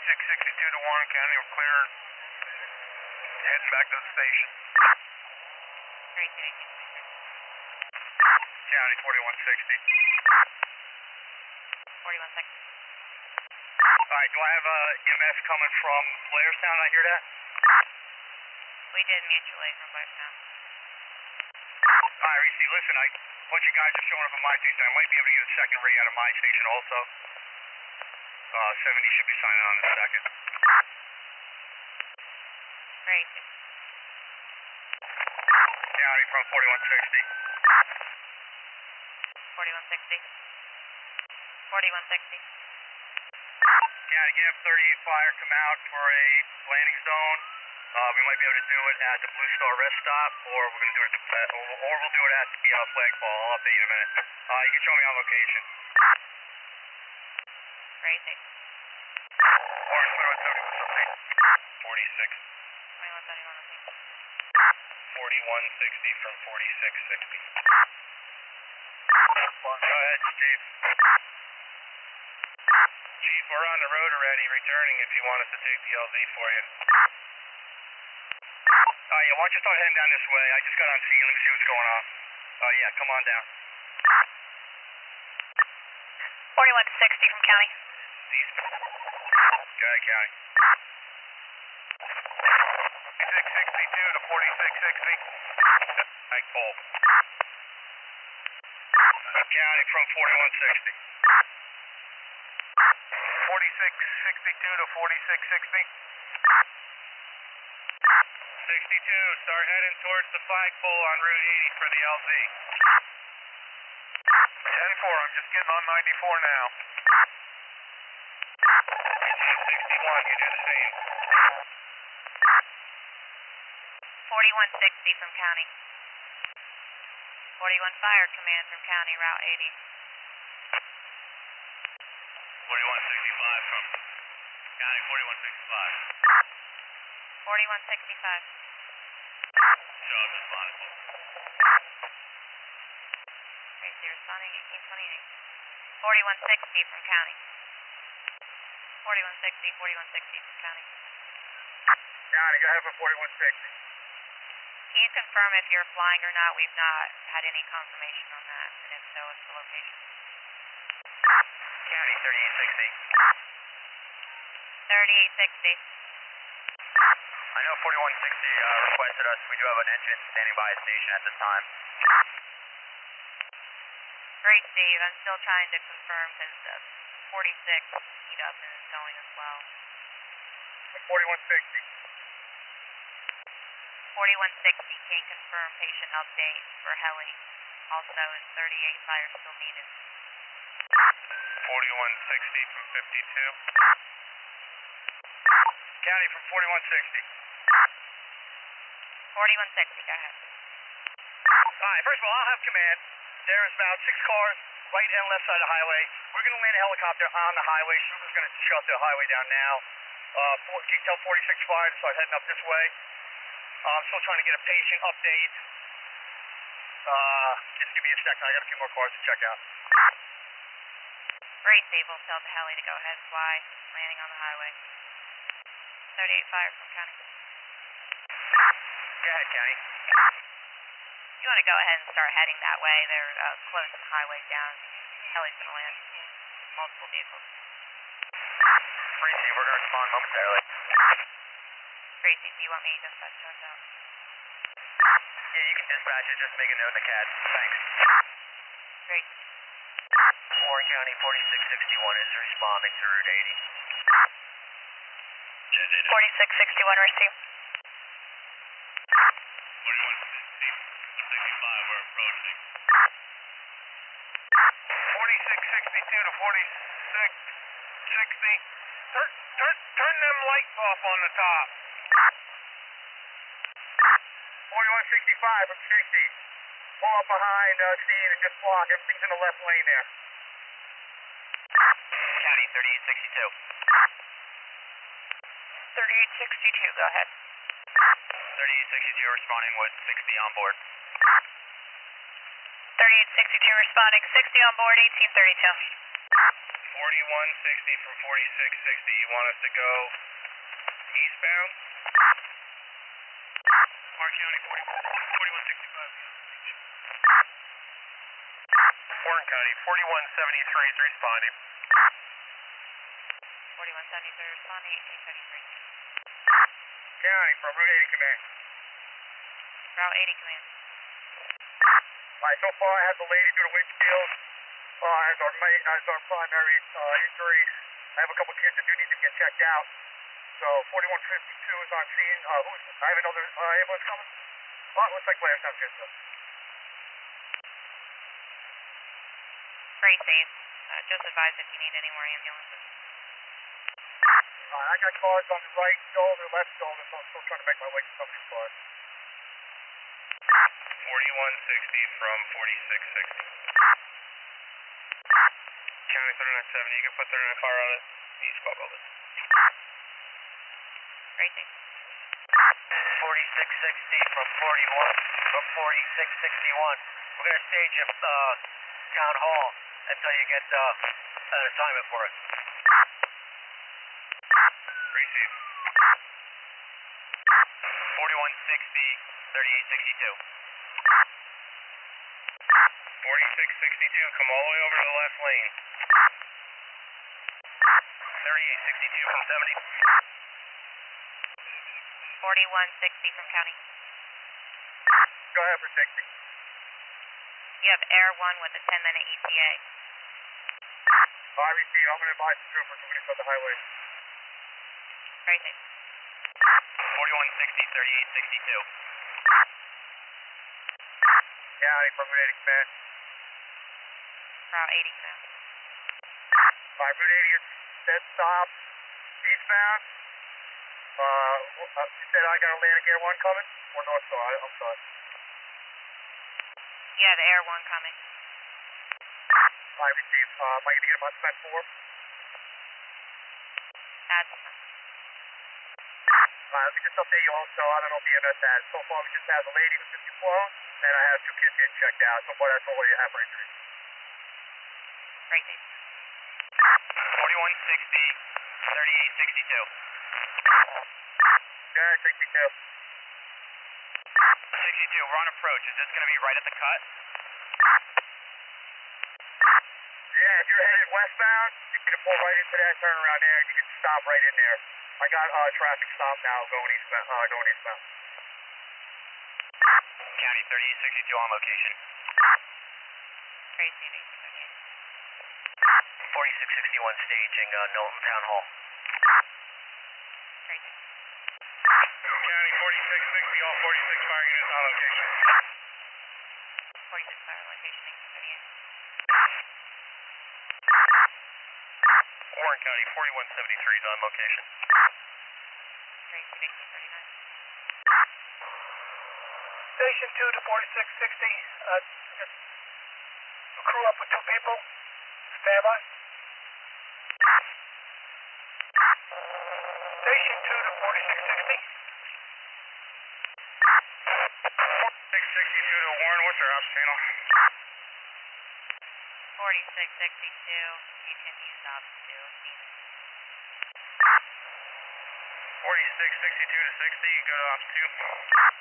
4662 to Warren County, we're clear. Heading back to the station. Great, thank you. County 4160. 4160. Alright, do I have EMS coming from Blairstown? I hear that? We did mutual aid from Blairstown. Alright, Reese, listen, a bunch of guys are showing up at my station. I might be able to get a second rig out of my station also. 70 should be signing on in a second. Great. County from 4160. 4160. 4160. County, can you have 38 Fire come out for a landing zone? We might be able to do it at the Blue Star rest stop, or we're going to do it at we'll do it at the flagpole. I'll update you in a minute. You can show me on location. Great, thank you. Warren, clear with 46. 2131, okay. 4160 from 4660. Go ahead, Chief. Chief, we're on the road already, returning if you want us to take the LZ for you. Yeah, why don't you start heading down this way? I just got on scene, let me see what's going on. Yeah, come on down. 4160 from County. Go ahead, County. 4662 to 4660. Flagpole. County from 4160. 4662 to 4660. 62, start heading towards the flagpole on Route 80 for the LZ. 10-4, I'm just getting on 94 now. 61, you do the same. 4160 from County. 41 Fire Command from County, Route 80. 4165 from County, 4165. 4165. Show us responding. Great, so responding 1828. 4160 from County. 4160, 4160 from County. County, go ahead for 4160. Can you confirm if you're flying or not? We've not had any confirmation on that, and if so, what's the location? County, 3860. 3860. I know 4160 requested us. We do have an engine standing by a station at this time. Great, Steve. I'm still trying to confirm because 46 heat up and is going as well. 4160. 4160 can confirm patient update for heli. Also, is 38 Fire still needed? 4160 from 52. County from 4160. 4160, go ahead. Alright, first of all, I'll have command. There is about 6 cars right and left side of the highway. We're going to land a helicopter on the highway. Super's going to shut the highway down now. Tell 46 Fire to start heading up this way. I'm still trying to get a patient update. Just give me a second. I got a few more cars to check out. Great, Steve. We'll tell the heli to go ahead and fly. Landing on the highway. 38 Fire from County. Go ahead, County. You want to go ahead and start heading that way. They're close to the highway down. Heli's going to land. Multiple vehicles. Tracy, we're going to respond momentarily. Tracy, do you want me to dispatch charge out? Yeah, you can dispatch it. Just make a note in the CAD. Thanks. Great. Warren County 4661 is responding to Route 80. 4661 received. 4165, we're approaching. 4662 to 4660. Turn them lights off on the top. 4165 from 60. Pull up behind Steve and just block. Everything's in the left lane there. County 3862. 3862, go ahead. 3862 responding with 60 on board. 3862 responding, 60 on board, 1832. 4160 from 4660. You want us to go eastbound? Orange County 4165. Warren County 4173 is responding. 4173 responding, 1833. County from Route 80 command. Route 80 command. Alright, so far I have the lady through the windshield as our primary injury. I have a couple kids that do need to get checked out. So 4152 is on scene. I have another ambulance coming. Well, looks like Blair sounds good. So. Very safe. Just advise if you need any more ambulances. I got cars on the right shoulder, left shoulder, so I'm still trying to make my way to some of these cars. 4160 from 4660. County 3970, you can put 39 fire on it. East Bob Elvis. Very safe. 4660 from 4661. We're going to stage at Town Hall until you get an assignment for us. Very safe. 4160, 3862. 4662, come all the way over to the left lane. 3862 from 70. 4160 from county. Go ahead for 60. You have Air 1 with a 10-minute ETA. I receive. I'm going to advise the troopers when we start the highway. Very safe. 4160, 3862. County from Route 80 command. Route 80 command. Route 80 is dead stop. Eastbound. You said I got Atlantic Air 1 coming? Or North Star? I'm sorry. Yeah, the Air 1 coming. I received. Am I going to get him on spec 4? That's Let me just update you also. I don't know if EMS has. So far, we just have the lady who's just flown, and I have 2 kids getting checked out. So far, that's all you have for injuries. very safe. 4160, 3862. Yeah, 62. 62, we're on approach. Is this going to be right at the cut? Yeah, if you're headed westbound, you can pull right into that turnaround there. You can stop right in there. I got traffic stop now going eastbound. County 3862 on location. Very safe, 1838. 4661 staging Knowlton Town Hall. Very safe. County 4660, all 46 fire units on location. 46 fire location, 1838. Warren County 4173 is on location. Very safe, 1839. Station 2 to 4660. Crew up with 2 people. Stand by. Station 2 to 4660. 4662 to Warren, what's your ops channel? 4662, you can use ops 2 if needed. 4662 to 60, go to ops 2.